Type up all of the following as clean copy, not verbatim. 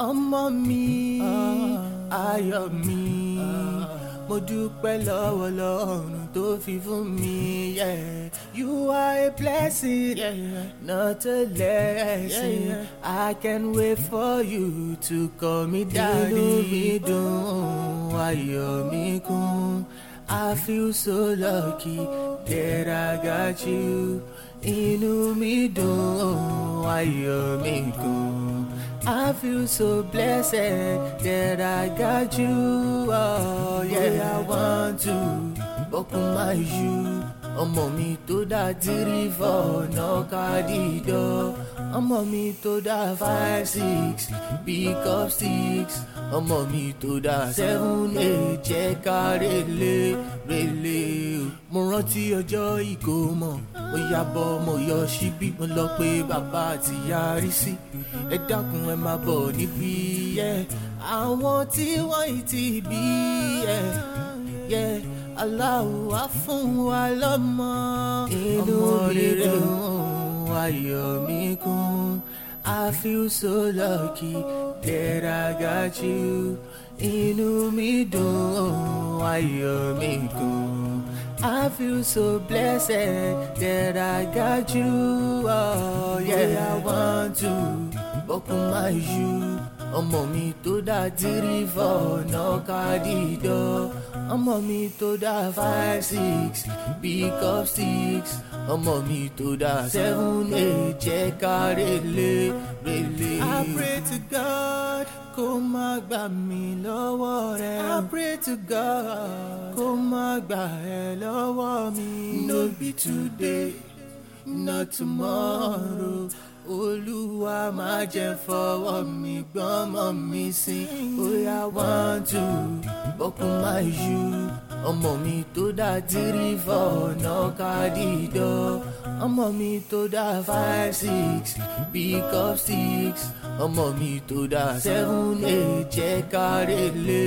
ọmọ mi ayọ̀ mi mo dúpẹ́ lọ́wọ́ Ọlọ́run tó fi fún mi. You are a blessing, not a lesson. I can't wait for you to call me daddy. Inú mi dùn, ayọ̀ mi kún. I feel so lucky that I got you. Inú mi dùn, ayọ̀ mi kún. I feel so blessed that I got you. Oh yeah, I want to open my shoe. Ọmọ mi tó dá 3 4 knock at the door. Ọmọ mi tó dá 5 6 pick up sticks. Ọmọ mi tó dá 7 8 jẹ́ ká relé. Mo rántí ọjọ́ ìkómọ, mo yabọ̀ mo yọ síbí, mo lọ pé bàbá àti ìyá rí sí. Ẹ dákun ẹ máa bọ̀ níbí. Àwọn tí wọ́n ì ti bí. Allahu á fún wa lọ́mọ. Inú mi dùn, ayọ̀ mi kún. I feel so lucky that I got you. Inú mi dùn, ayọ̀ mi kún. I feel so blessed that I got you. Oh yeah, I want to open my shoe. Ọmọ mi tó dá 3 4 knock at the door. Ọmọ mi tó dá 5 6 pick up sticks. Ọmọ mi tó dá 7 8 jẹ́ ká relé. I pray to God kó má gbà mí lọ́wọ́ rẹ̀. I pray to God kó má gbà ẹ́ lọ́wọ́ mi. No be today, not tomorrow. Olúwa má jẹ́ fọwọ́ mi gbọ́mọ mi sí. Oya want to open my shoe. Ọmọ mi tó dá 3 4 knock at the door. Ọmọ mi tó dá 5 6 pick up sticks. Ọmọ mi tó dá 7 8 jẹ́ ká relé.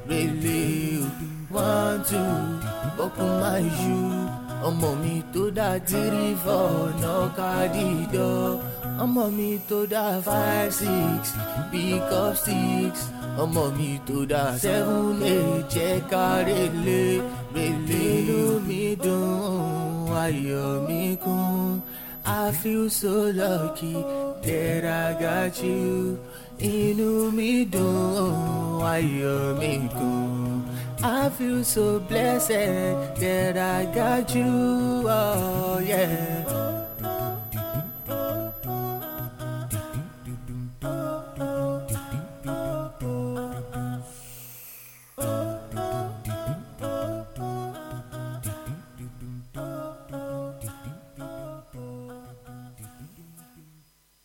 Want to open my shoe. Ọmọ mi tó dá 3 4 knock at the door. Ọmọ mi tó dá 5 6 pick up sticks. Ọmọ mi tó dá 7 8 jẹ́ ká relé. Inú mi dùn, ayọ̀ mi kún. I feel so lucky that I got you. Inú mi dùn, ayọ̀ mi kún. I feel so blessed that I got you. Oh yeah.